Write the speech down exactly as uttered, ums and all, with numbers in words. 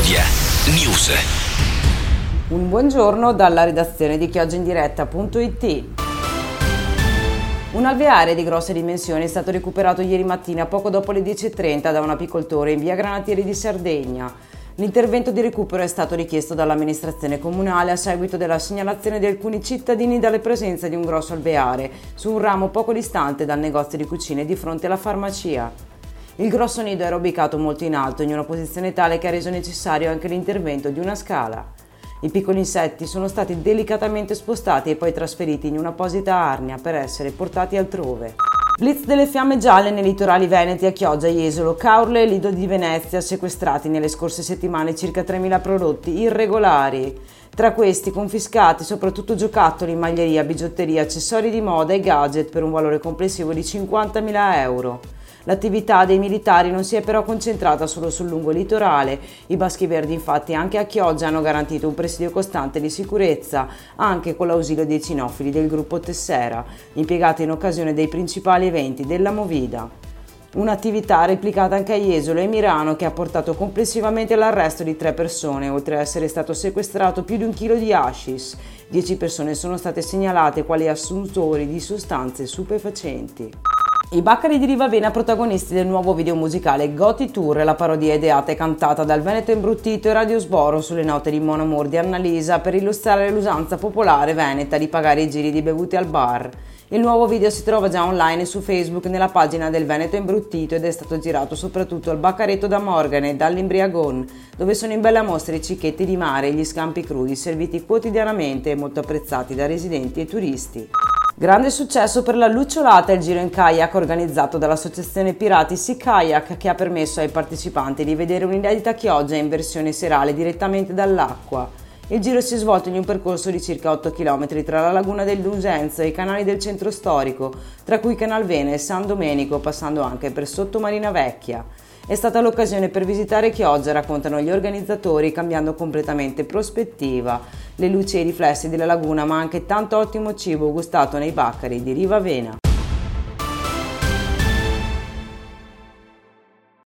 Media News. Un buongiorno dalla redazione di chioggiaindiretta punto it. Un alveare di grosse dimensioni è stato recuperato ieri mattina poco dopo le dieci e trenta da un apicoltore in via Granatieri di Sardegna. L'intervento di recupero è stato richiesto dall'amministrazione comunale a seguito della segnalazione di alcuni cittadini dalla presenza di un grosso alveare su un ramo poco distante dal negozio di cucine di fronte alla farmacia. Il grosso nido era ubicato molto in alto, in una posizione tale che ha reso necessario anche l'intervento di una scala. I piccoli insetti sono stati delicatamente spostati e poi trasferiti in un'apposita arnia per essere portati altrove. Blitz delle fiamme gialle nei litorali veneti a Chioggia, Jesolo, Caorle e Lido di Venezia, sequestrati nelle scorse settimane circa tremila prodotti irregolari. Tra questi confiscati soprattutto giocattoli, maglieria, bigiotteria, accessori di moda e gadget per un valore complessivo di cinquantamila euro. L'attività dei militari non si è però concentrata solo sul lungo litorale. I Baschi Verdi infatti anche a Chioggia hanno garantito un presidio costante di sicurezza, anche con l'ausilio dei cinofili del gruppo Tessera, impiegati in occasione dei principali eventi della Movida. Un'attività replicata anche a Jesolo e Mirano che ha portato complessivamente all'arresto di tre persone, oltre a essere stato sequestrato più di un chilo di hashish. Dieci persone sono state segnalate quali assuntori di sostanze stupefacenti. I Baccari di Rivavena protagonisti del nuovo video musicale Goti Tour, la parodia ideata e cantata dal Veneto Imbruttito e Radio Sboro sulle note di Mon Amour di Annalisa per illustrare l'usanza popolare veneta di pagare i giri di bevute al bar. Il nuovo video si trova già online su Facebook nella pagina del Veneto Imbruttito ed è stato girato soprattutto al Baccaretto da Morgane e dall'Imbriagon, dove sono in bella mostra i cicchetti di mare e gli scampi crudi serviti quotidianamente e molto apprezzati da residenti e turisti. Grande successo per la lucciolata e il giro in kayak organizzato dall'associazione Pirati Sea Kayak, che ha permesso ai partecipanti di vedere un'inedita Chioggia in versione serale direttamente dall'acqua. Il giro si è svolto in un percorso di circa otto chilometri tra la laguna del Dusenzo e i canali del centro storico, tra cui Canal Vene e San Domenico, passando anche per sotto Marina Vecchia. È stata l'occasione per visitare Chioggia, raccontano gli organizzatori, cambiando completamente prospettiva. Le luci e i riflessi della laguna, ma anche tanto ottimo cibo gustato nei Baccari di Rivavena.